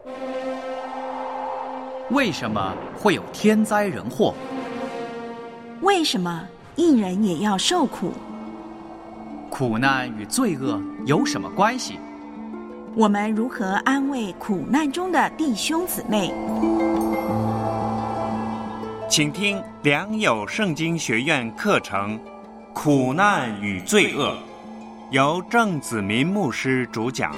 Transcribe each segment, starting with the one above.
为什么会有天灾人祸？ 为什么一人也要受苦？ 苦难与罪恶有什么关系？ 我们如何安慰苦难中的弟兄姊妹？ 请听良友圣经学院课程《苦难与罪恶》，由郑子民牧师主讲。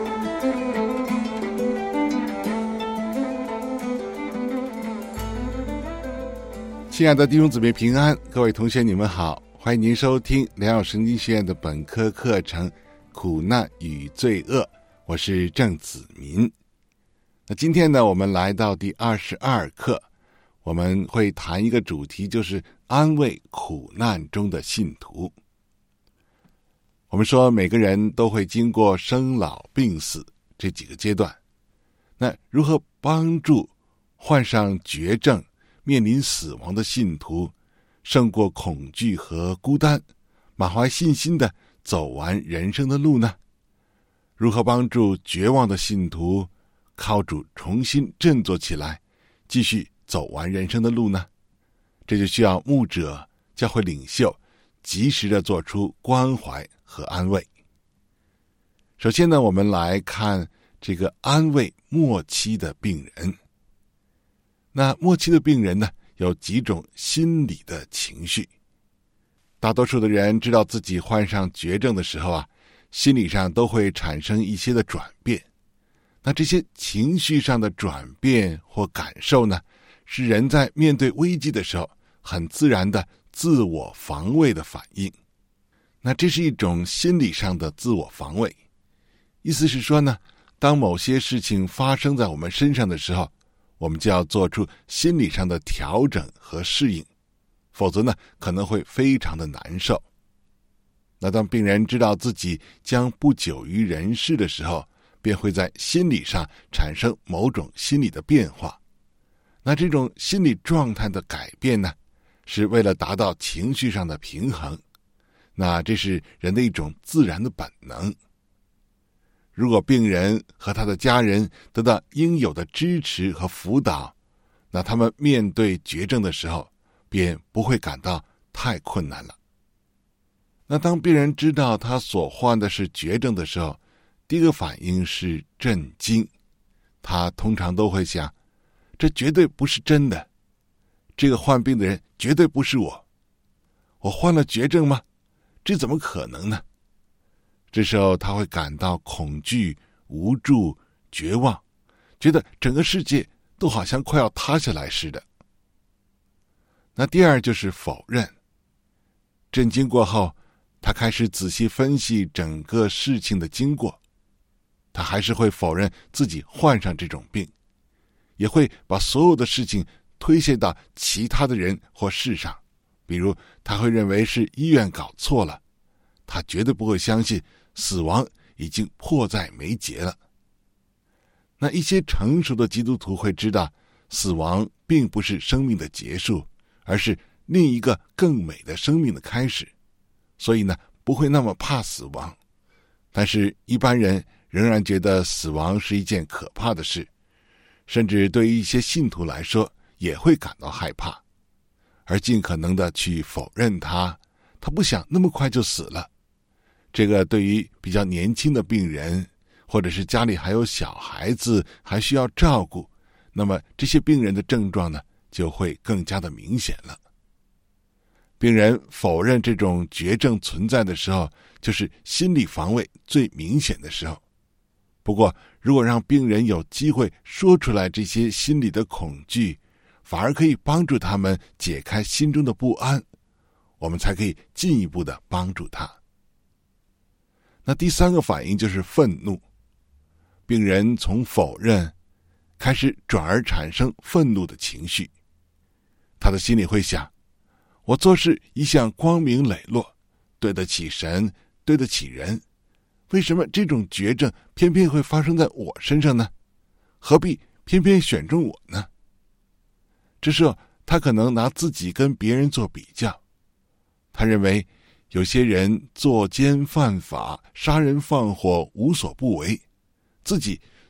亲爱的弟兄姊妹平安，各位同学你们好，欢迎您收听良友圣经学院的本科课程《苦难与罪恶》，我是郑子民。那今天呢，我们来到第22课，我们会谈一个主题，就是安慰苦难中的信徒。我们说每个人都会经过生老病死这几个阶段，那如何帮助患上绝症面临死亡的信徒胜过恐惧和孤单，满怀信心的走完人生的路呢？如何帮助绝望的信徒靠主重新振作起来，继续走完人生的路呢？这就需要牧者、教会领袖及时的做出关怀和安慰。首先呢，我们来看这个安慰末期的病人。那末期的病人呢，有几种心理的情绪。大多数的人知道自己患上绝症的时候啊，心理上都会产生一些的转变。那这些情绪上的转变或感受呢，是人在面对危机的时候很自然的自我防卫的反应。那这是一种心理上的自我防卫，意思是说呢，当某些事情发生在我们身上的时候，我们就要做出心理上的调整和适应，否则呢，可能会非常的难受。那当病人知道自己将不久于人世的时候，便会在心理上产生某种心理的变化。那这种心理状态的改变呢，是为了达到情绪上的平衡。那这是人的一种自然的本能。如果病人和他的家人得到应有的支持和辅导，那他们面对绝症的时候便不会感到太困难了。那当病人知道他所患的是绝症的时候，第一个反应是震惊。他通常都会想，这绝对不是真的，这个患病的人绝对不是我患了绝症吗？这怎么可能呢？这时候他会感到恐惧、无助、绝望，觉得整个世界都好像快要塌下来似的。那第二就是否认。震惊过后，他开始仔细分析整个事情的经过，他还是会否认自己患上这种病，也会把所有的事情推卸到其他的人或事上。比如他会认为是医院搞错了，他绝对不会相信死亡已经迫在眉睫了。那一些成熟的基督徒会知道，死亡并不是生命的结束，而是另一个更美的生命的开始，所以呢，不会那么怕死亡。但是一般人仍然觉得死亡是一件可怕的事，甚至对于一些信徒来说也会感到害怕，而尽可能的去否认他不想那么快就死了。这个对于比较年轻的病人，或者是家里还有小孩子还需要照顾，那么这些病人的症状呢，就会更加的明显了。病人否认这种绝症存在的时候，就是心理防卫最明显的时候。不过如果让病人有机会说出来这些心理的恐惧，反而可以帮助他们解开心中的不安，我们才可以进一步的帮助他。那第三个反应就是愤怒。病人从否认开始转而产生愤怒的情绪，他的心里会想，我做事一向光明磊落，对得起神，对得起人，为什么这种绝症偏偏会发生在我身上呢？何必偏偏选中我呢？这时候他可能拿自己跟别人做比较，他认为有些人作奸犯法、杀人放火无所不为，自己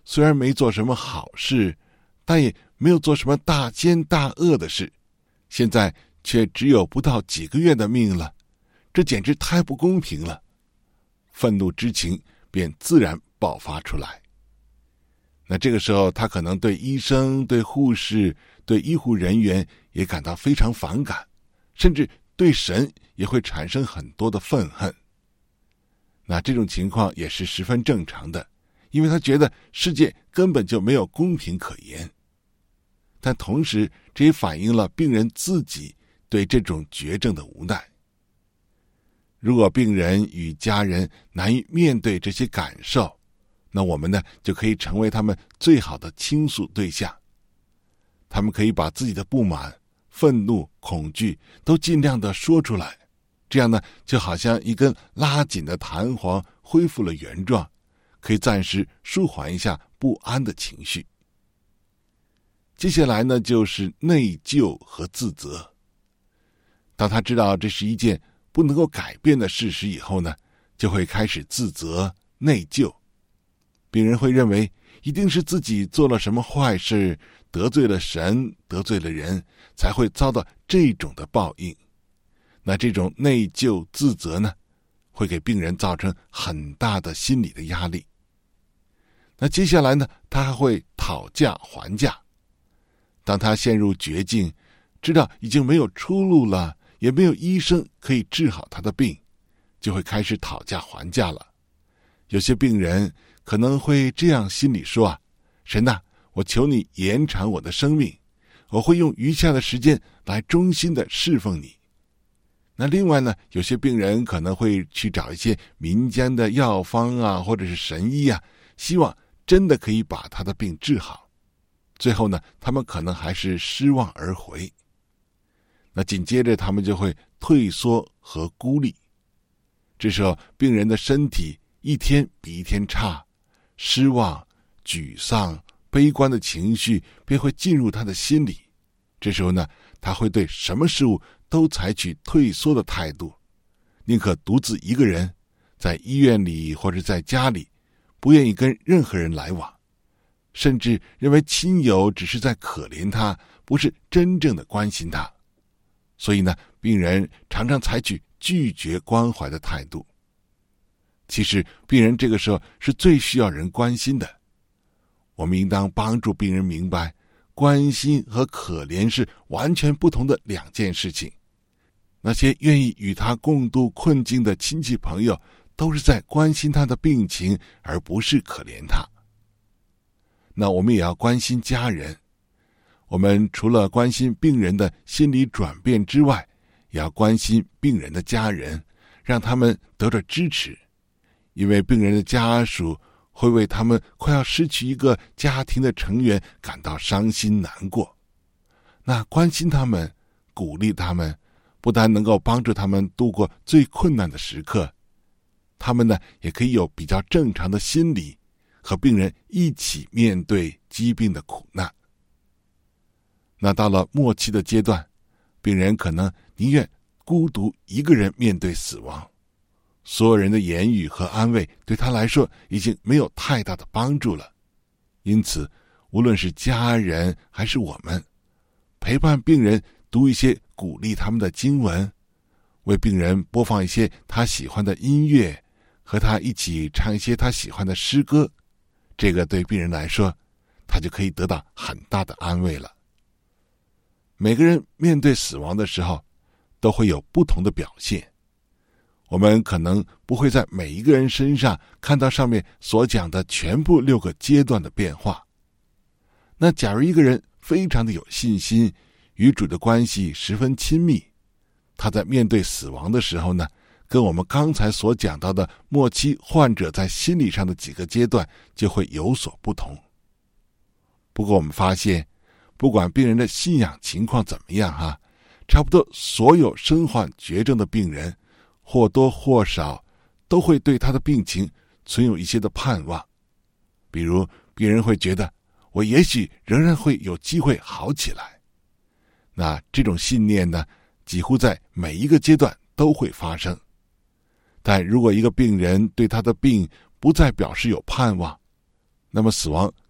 虽然没做什么好事，但也没有做什么大奸大恶的事，现在却只有不到几个月的命了，这简直太不公平了。愤怒之情便自然爆发出来。那这个时候，他可能对医生、对护士、对医护人员也感到非常反感，甚至对神也会产生很多的愤恨。那这种情况也是十分正常的，因为他觉得世界根本就没有公平可言。但同时，这也反映了病人自己对这种绝症的无奈。如果病人与家人难以面对这些感受，那我们呢，就可以成为他们最好的倾诉对象。他们可以把自己的不满、愤怒、恐惧都尽量的说出来，这样呢，就好像一根拉紧的弹簧恢复了原状，可以暂时舒缓一下不安的情绪。接下来呢，就是内疚和自责。当他知道这是一件不能够改变的事实以后呢，就会开始自责、内疚。病人会认为一定是自己做了什么坏事，得罪了神，得罪了人，才会遭到这种的报应。那这种内疚、自责呢，会给病人造成很大的心理的压力。那接下来呢，他还会讨价还价。当他陷入绝境，知道已经没有出路了，也没有医生可以治好他的病，就会开始讨价还价了。有些病人可能会这样心里说啊，神啊，我求你延长我的生命，我会用余下的时间来忠心的侍奉你。那另外呢，有些病人可能会去找一些民间的药方啊，或者是神医啊，希望真的可以把他的病治好。最后呢，他们可能还是失望而回。那紧接着他们就会退缩和孤立。这时候病人的身体一天比一天差，失望、沮丧、悲观的情绪便会进入他的心里。这时候呢，他会对什么事物都采取退缩的态度，宁可独自一个人在医院里或者在家里，不愿意跟任何人来往，甚至认为亲友只是在可怜他，不是真正的关心他。所以呢，病人常常采取拒绝关怀的态度。其实病人这个时候是最需要人关心的。我们应当帮助病人明白，关心和可怜是完全不同的两件事情。那些愿意与他共度困境的亲戚朋友，都是在关心他的病情，而不是可怜他。那我们也要关心家人。我们除了关心病人的心理转变之外，也要关心病人的家人，让他们得到支持。因为病人的家属会为他们快要失去一个家庭的成员感到伤心难过。那关心他们，鼓励他们，不但能够帮助他们度过最困难的时刻，他们呢也可以有比较正常的心理，和病人一起面对疾病的苦难。那到了末期的阶段，病人可能宁愿孤独一个人面对死亡，所有人的言语和安慰对他来说已经没有太大的帮助了。因此，无论是家人还是我们，陪伴病人读一些鼓励他们的经文，为病人播放一些他喜欢的音乐，和他一起唱一些他喜欢的诗歌，这个对病人来说，他就可以得到很大的安慰了。每个人面对死亡的时候，都会有不同的表现。我们可能不会在每一个人身上看到上面所讲的全部6个阶段的变化。那假如一个人非常的有信心，与主的关系十分亲密，他在面对死亡的时候呢，跟我们刚才所讲到的末期患者在心理上的几个阶段就会有所不同。不过我们发现，不管病人的信仰情况怎么样差不多所有身患绝症的病人，或多或少都会对他的病情存有一些的盼望。比如病人会觉得，我也许仍然会有机会好起来。那这种信念呢，几乎在每一个阶段都会发生。但如果一个病人对他的病不再表示有盼望，那么死亡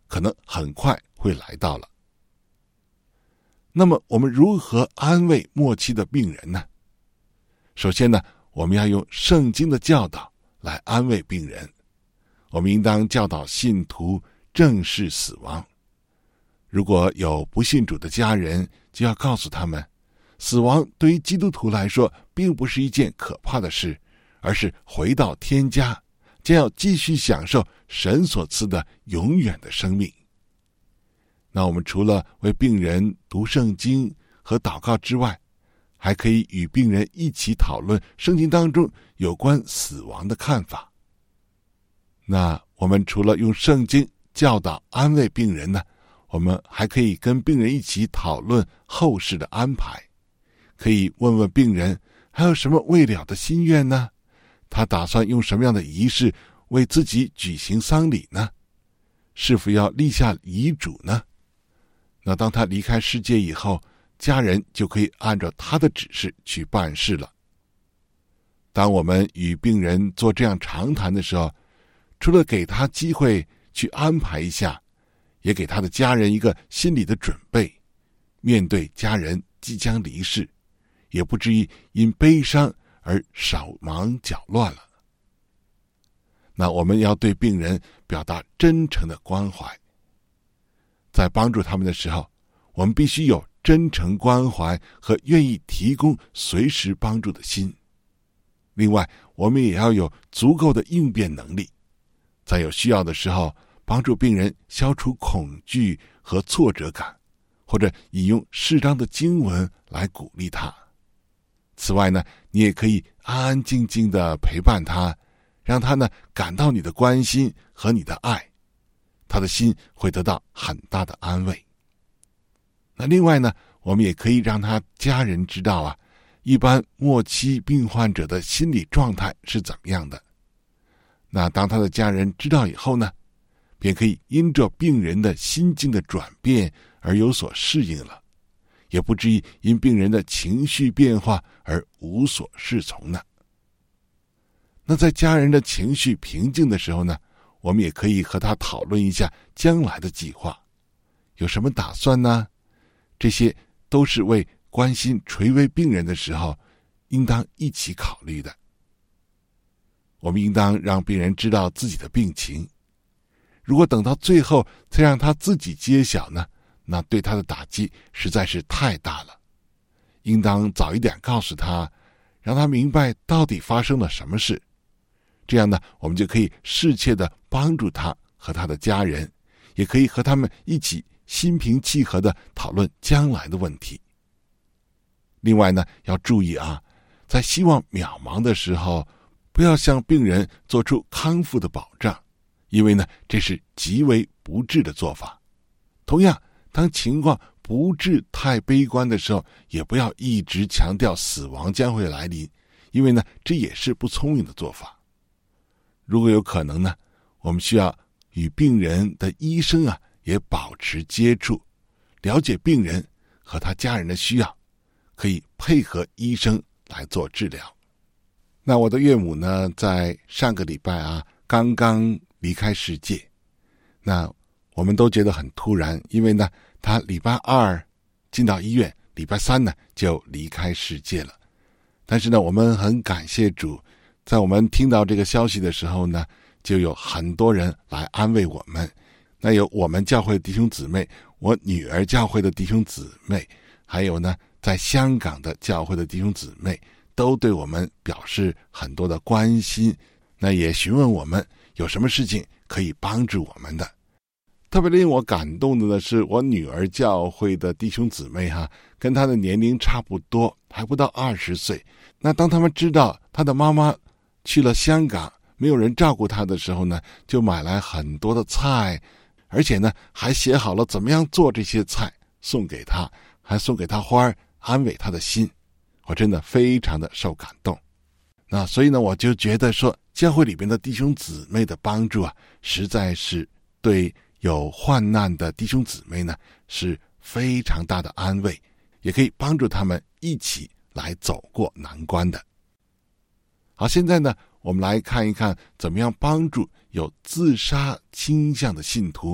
可能很快会来到了。那么我们如何安慰末期的病人呢？首先呢，我们要用圣经的教导来安慰病人。我们应当教导信徒正视死亡。如果有不信主的家人，就要告诉他们，死亡对于基督徒来说并不是一件可怕的事，而是回到天家，将要继续享受神所赐的永远的生命。那我们除了为病人读圣经和祷告之外，还可以与病人一起讨论圣经当中有关死亡的看法。那我们除了用圣经教导安慰病人呢，我们还可以跟病人一起讨论后事的安排，可以问问病人还有什么未了的心愿呢？他打算用什么样的仪式为自己举行丧礼呢？是否要立下遗嘱呢？那当他离开世界以后，家人就可以按照他的指示去办事了。当我们与病人做这样长谈的时候，除了给他机会去安排一下，也给他的家人一个心理的准备，面对家人即将离世，也不至于因悲伤而手忙脚乱了。那我们要对病人表达真诚的关怀，在帮助他们的时候，我们必须有真诚关怀和愿意提供随时帮助的心。另外，我们也要有足够的应变能力，在有需要的时候帮助病人消除恐惧和挫折感，或者引用适当的经文来鼓励他。此外呢，你也可以安安静静地陪伴他，让他呢感到你的关心和你的爱，他的心会得到很大的安慰。那另外呢，我们也可以让他家人知道啊，一般末期病患者的心理状态是怎么样的。那当他的家人知道以后呢，便可以因着病人的心境的转变而有所适应了，也不至于因病人的情绪变化而无所适从呢。那在家人的情绪平静的时候呢，我们也可以和他讨论一下将来的计划，有什么打算呢？这些都是为关心垂危病人的时候应当一起考虑的。我们应当让病人知道自己的病情，如果等到最后才让他自己揭晓呢，那对他的打击实在是太大了。应当早一点告诉他，让他明白到底发生了什么事，这样呢，我们就可以适切的帮助他和他的家人，也可以和他们一起心平气和的讨论将来的问题。另外呢，要注意啊，在希望渺茫的时候，不要向病人做出康复的保障，因为呢，这是极为不智的做法。同样，当情况不至太悲观的时候，也不要一直强调死亡将会来临，因为呢，这也是不聪明的做法。如果有可能呢，我们需要与病人的医生啊也保持接触，了解病人和他家人的需要，可以配合医生来做治疗。那我的岳母呢，在上个礼拜啊刚刚离开世界，那我们都觉得很突然，因为呢他礼拜二进到医院，礼拜三呢就离开世界了。但是呢，我们很感谢主，在我们听到这个消息的时候呢，就有很多人来安慰我们。那有我们教会的弟兄姊妹，我女儿教会的弟兄姊妹，还有呢在香港的教会的弟兄姊妹，都对我们表示很多的关心，那也询问我们有什么事情可以帮助我们的。特别令我感动的呢，是我女儿教会的弟兄姊妹跟她的年龄差不多，还不到20岁。那当他们知道她的妈妈去了香港，没有人照顾她的时候呢，就买来很多的菜，而且呢还写好了怎么样做这些菜送给她，还送给她花，安慰她的心。我真的非常的受感动。那所以呢，我就觉得说，教会里边的弟兄姊妹的帮助啊，实在是对有患难的弟兄姊妹呢是非常大的安慰，也可以帮助他们一起来走过难关的。好，现在呢，我们来看一看怎么样帮助有自杀倾向的信徒，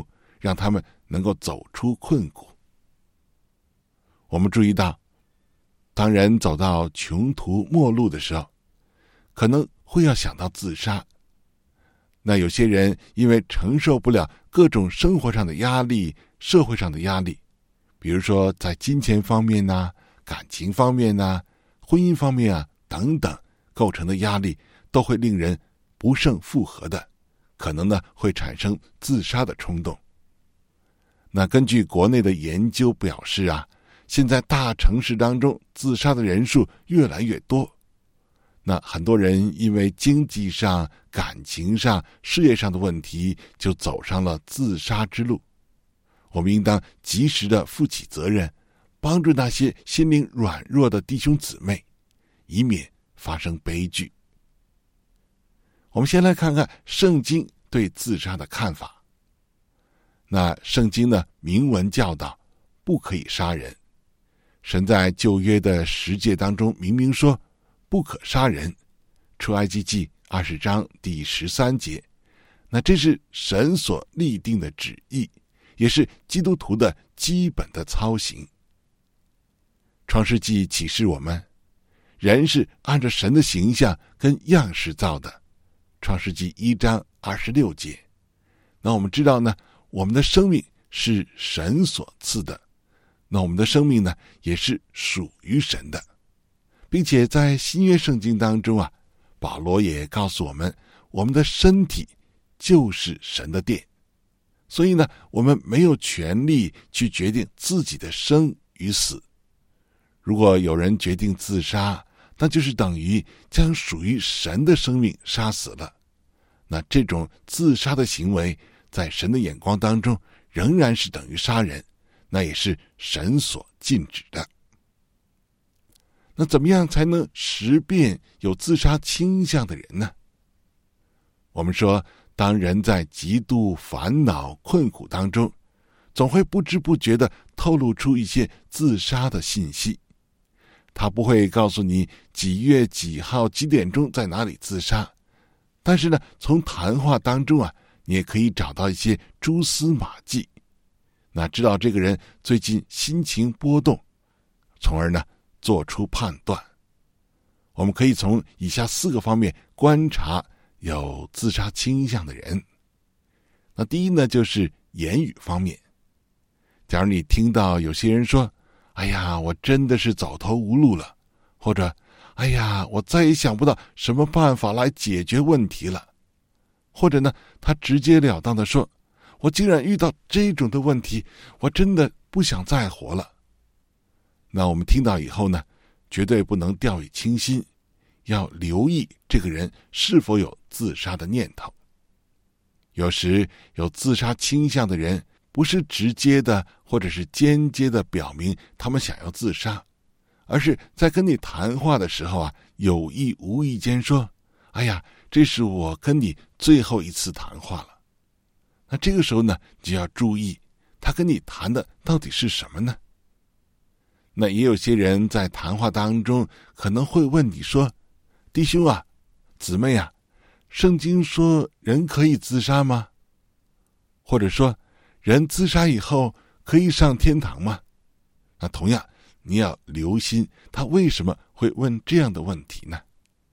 让他们能够走出困苦。我们注意到，当人走到穷途末路的时候，可能会要想到自杀。那有些人因为承受不了各种生活上的压力、社会上的压力，比如说在金钱方面啊、感情方面啊、婚姻方面啊等等构成的压力，都会令人不胜负荷的，可能呢会产生自杀的冲动。那根据国内的研究表示啊，现在大城市当中自杀的人数越来越多。那很多人因为经济上、感情上、事业上的问题，就走上了自杀之路。我们应当及时的负起责任，帮助那些心灵软弱的弟兄姊妹，以免发生悲剧。我们先来看看圣经对自杀的看法。那圣经呢，明文教导不可以杀人。神在旧约的十诫当中明明说不可杀人，出埃及记20章第13节。那这是神所立定的旨意，也是基督徒的基本的操行。创世纪启示我们，人是按照神的形象跟样式造的，创世纪1章26节。那我们知道呢，我们的生命是神所赐的，那我们的生命呢，也是属于神的。并且在新约圣经当中啊，保罗也告诉我们，我们的身体就是神的殿。所以呢，我们没有权利去决定自己的生与死。如果有人决定自杀，那就是等于将属于神的生命杀死了。那这种自杀的行为，在神的眼光当中仍然是等于杀人，那也是神所禁止的。那怎么样才能识辨有自杀倾向的人呢？我们说，当人在极度烦恼困苦当中，总会不知不觉地透露出一些自杀的信息。他不会告诉你几月几号几点钟在哪里自杀，但是呢，从谈话当中啊，你也可以找到一些蛛丝马迹，那知道这个人最近心情波动，从而呢做出判断。我们可以从以下4个方面观察有自杀倾向的人。那第一呢，就是言语方面。假如你听到有些人说，哎呀，我真的是走投无路了，或者哎呀，我再也想不到什么办法来解决问题了，或者呢，他直截了当的说，我竟然遇到这种的问题，我真的不想再活了。那我们听到以后呢，绝对不能掉以轻心，要留意这个人是否有自杀的念头。有时有自杀倾向的人，不是直接的或者是间接的表明他们想要自杀，而是在跟你谈话的时候啊，有意无意间说，哎呀，这是我跟你最后一次谈话了。那这个时候呢，就要注意他跟你谈的到底是什么呢？那也有些人在谈话当中可能会问你说，弟兄啊，姊妹啊，圣经说人可以自杀吗？或者说，人自杀以后可以上天堂吗？那同样你要留心他为什么会问这样的问题呢？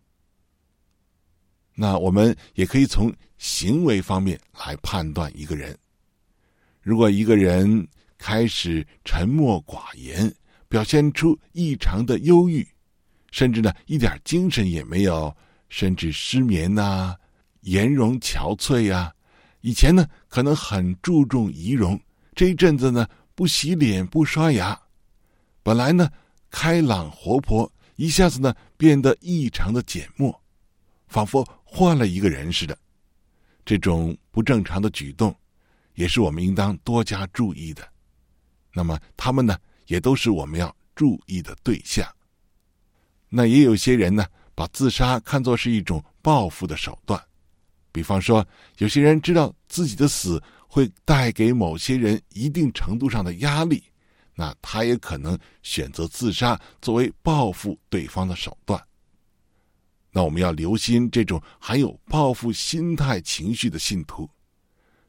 那我们也可以从行为方面来判断一个人。如果一个人开始沉默寡言，表现出异常的忧郁，甚至呢一点精神也没有，甚至失眠啊，颜容憔悴啊，以前呢可能很注重仪容，这一阵子呢不洗脸不刷牙，本来呢开朗活泼，一下子呢变得异常的缄默，仿佛换了一个人似的。这种不正常的举动也是我们应当多加注意的。那么他们呢也都是我们要注意的对象。那也有些人呢把自杀看作是一种报复的手段，比方说有些人知道自己的死会带给某些人一定程度上的压力，那他也可能选择自杀作为报复对方的手段。那我们要留心这种含有报复心态情绪的信徒，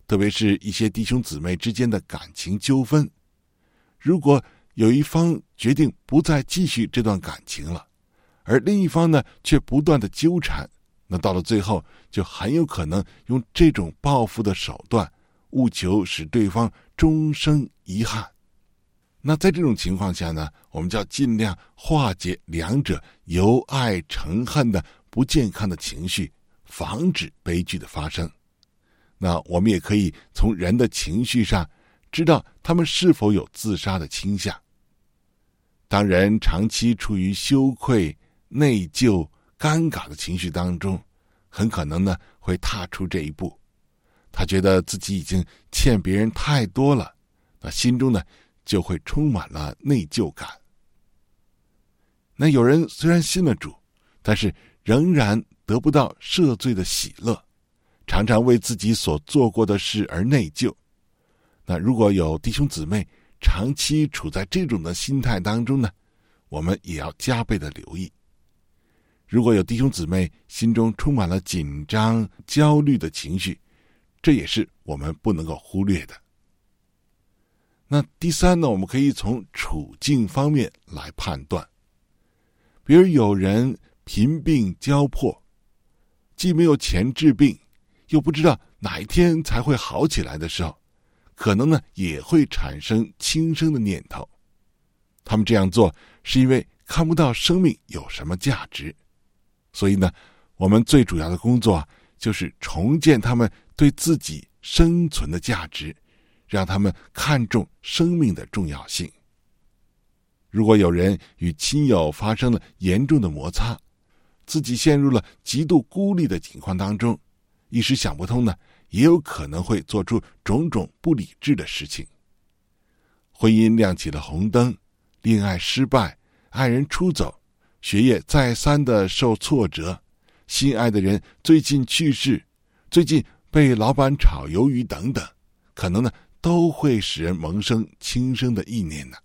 特别是一些弟兄姊妹之间的感情纠纷，如果有一方决定不再继续这段感情了，而另一方呢却不断的纠缠，那到了最后就很有可能用这种报复的手段，务求使对方终生遗憾。那在这种情况下呢，我们就要尽量化解两者由爱成恨的不健康的情绪，防止悲剧的发生。那我们也可以从人的情绪上知道他们是否有自杀的倾向。当人长期处于羞愧、内疚、尴尬的情绪当中，很可能呢会踏出这一步。他觉得自己已经欠别人太多了，那心中呢就会充满了内疚感。那有人虽然信了主，但是仍然得不到赦罪的喜乐，常常为自己所做过的事而内疚。那如果有弟兄姊妹长期处在这种的心态当中呢，我们也要加倍的留意。如果有弟兄姊妹心中充满了紧张、焦虑的情绪，这也是我们不能够忽略的。那第三呢，我们可以从处境方面来判断。比如有人贫病交迫，既没有钱治病，又不知道哪一天才会好起来的时候，可能呢也会产生轻生的念头。他们这样做是因为看不到生命有什么价值，所以呢，我们最主要的工作就是重建他们对自己生存的价值，让他们看重生命的重要性。如果有人与亲友发生了严重的摩擦，自己陷入了极度孤立的情况当中，一时想不通呢，也有可能会做出种种不理智的事情。婚姻亮起了红灯，恋爱失败，爱人出走，学业再三的受挫折，心爱的人最近去世，最近被老板炒鱿鱼等等，可能呢都会使人萌生轻生的意念呢。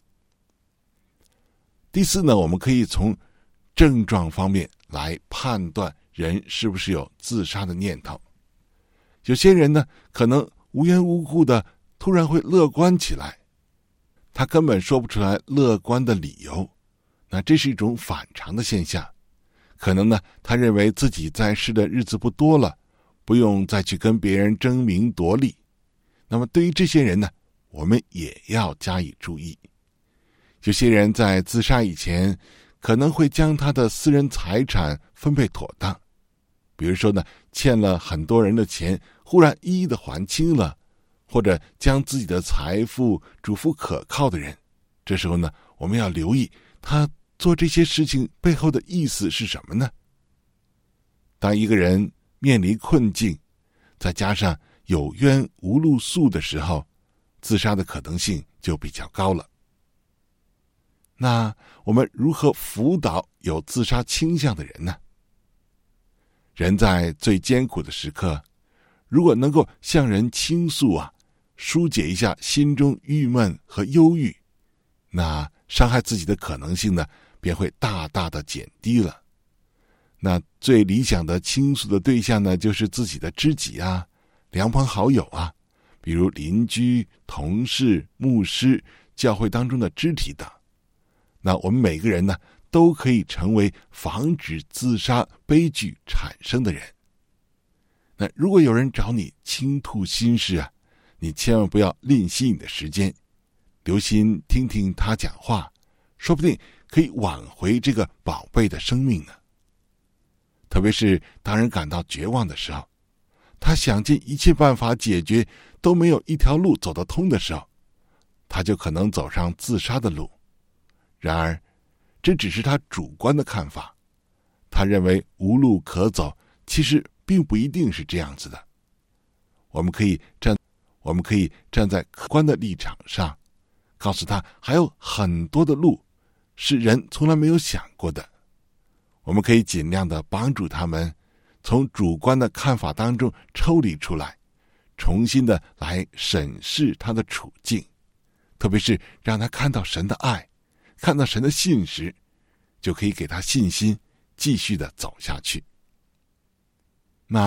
第四呢，我们可以从症状方面来判断人是不是有自杀的念头。有些人呢，可能无缘无故的突然会乐观起来，他根本说不出来乐观的理由，那这是一种反常的现象。可能呢，他认为自己在世的日子不多了，不用再去跟别人争名夺利。那么对于这些人呢，我们也要加以注意。有些人在自杀以前，可能会将他的私人财产分配妥当，比如说呢，欠了很多人的钱，忽然一一的还清了，或者将自己的财富嘱咐可靠的人。这时候呢，我们要留意他做这些事情背后的意思是什么呢？当一个人面临困境，再加上有冤无路诉的时候，自杀的可能性就比较高了。那我们如何辅导有自杀倾向的人呢？人在最艰苦的时刻，如果能够向人倾诉疏解一下心中郁闷和忧郁，那伤害自己的可能性呢，便会大大的减低了。那最理想的倾诉的对象呢，就是自己的知己良朋好友比如邻居、同事、牧师、教会当中的肢体等。那我们每个人呢，都可以成为防止自杀悲剧产生的人。那如果有人找你倾吐心事你千万不要吝惜你的时间，留心听听他讲话，说不定可以挽回这个宝贝的生命呢。特别是当人感到绝望的时候，他想尽一切办法解决，都没有一条路走得通的时候，他就可能走上自杀的路。然而这只是他主观的看法，他认为无路可走，其实并不一定是这样子的。我们可以站在客观的立场上，告诉他还有很多的路是人从来没有想过的。我们可以尽量的帮助他们从主观的看法当中抽离出来，重新的来审视他的处境，特别是让他看到神的爱，看到神的信实，就可以给他信心，继续的走下去。那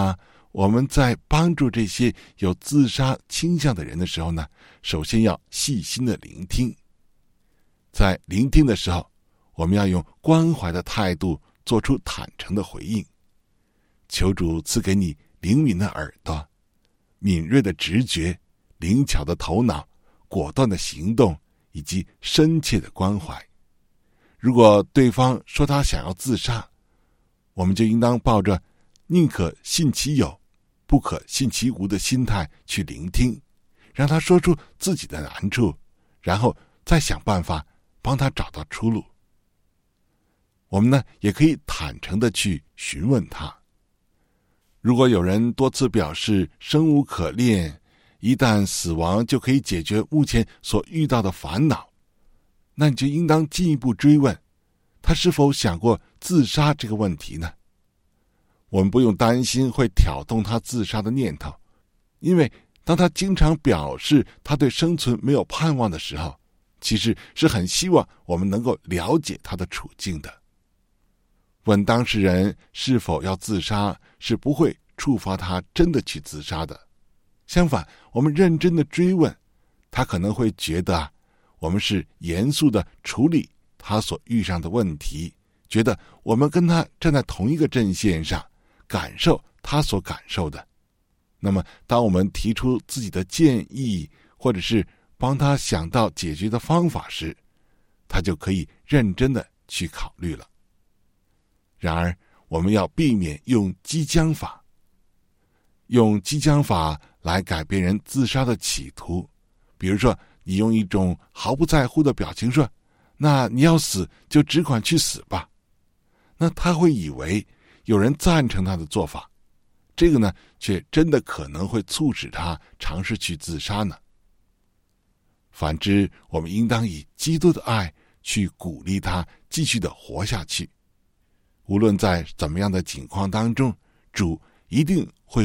我们在帮助这些有自杀倾向的人的时候呢，首先要细心的聆听。在聆听的时候，我们要用关怀的态度做出坦诚的回应。求主赐给你灵敏的耳朵、敏锐的直觉、灵巧的头脑、果断的行动以及深切的关怀。如果对方说他想要自杀，我们就应当抱着宁可信其有不可信其无的心态去聆听，让他说出自己的难处，然后再想办法帮他找到出路。我们呢，也可以坦诚地去询问他。如果有人多次表示生无可恋，一旦死亡就可以解决目前所遇到的烦恼，那你就应当进一步追问，他是否想过自杀这个问题呢？我们不用担心会挑动他自杀的念头，因为当他经常表示他对生存没有盼望的时候，其实是很希望我们能够了解他的处境的。问当事人是否要自杀，是不会触发他真的去自杀的。相反，我们认真的追问，他可能会觉得我们是严肃的处理他所遇上的问题，觉得我们跟他站在同一个阵线上，感受他所感受的。那么当我们提出自己的建议，或者是帮他想到解决的方法时，他就可以认真的去考虑了。然而我们要避免用激将法，用激将法来改变人自杀的企图。比如说，你用一种毫不在乎的表情说，那你要死就只管去死吧，那他会以为有人赞成他的做法，这个呢，却真的可能会促使他尝试去自杀呢。反之，我们应当以基督的爱去鼓励他继续的活下去。无论在怎么样的境况当中，主一定会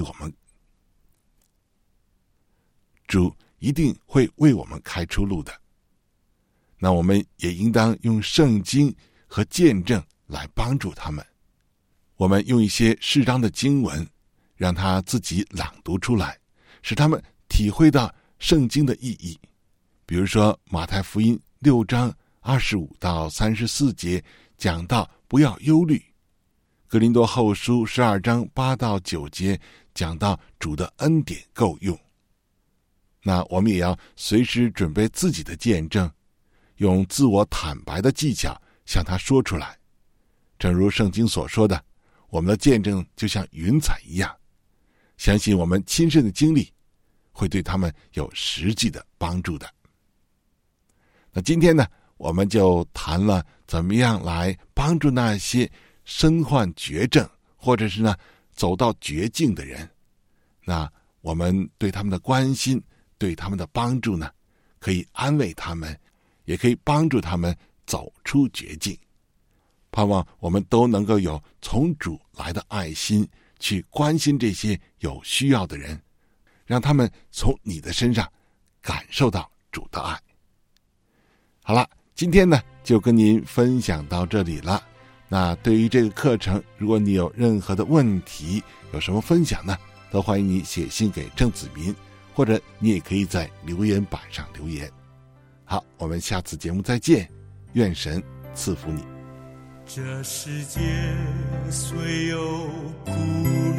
为我们开出路的。那我们也应当用圣经和见证来帮助他们。我们用一些适当的经文，让他自己朗读出来，使他们体会到圣经的意义。比如说马太福音6章25到34节讲到不要忧虑，哥林多后书12章8到9节讲到主的恩典够用。那我们也要随时准备自己的见证，用自我坦白的技巧向他说出来。正如圣经所说的，我们的见证就像云彩一样，相信我们亲身的经历会对他们有实际的帮助的。那今天呢，我们就谈了怎么样来帮助那些身患绝症或者是呢走到绝境的人。那我们对他们的关心，对他们的帮助呢，可以安慰他们，也可以帮助他们走出绝境。盼望我们都能够有从主来的爱心，去关心这些有需要的人，让他们从你的身上感受到主的爱。好了，今天呢就跟您分享到这里了。那对于这个课程，如果你有任何的问题，有什么分享呢，都欢迎你写信给郑子民，或者你也可以在留言板上留言。好，我们下次节目再见，愿神赐福你。 这世界虽有苦难，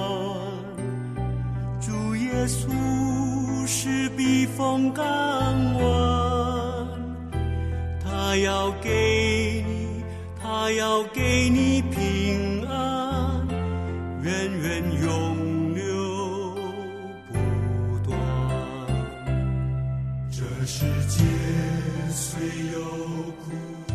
主耶稣是避风港湾，他要给你平安，源源永流不断。这世界虽有苦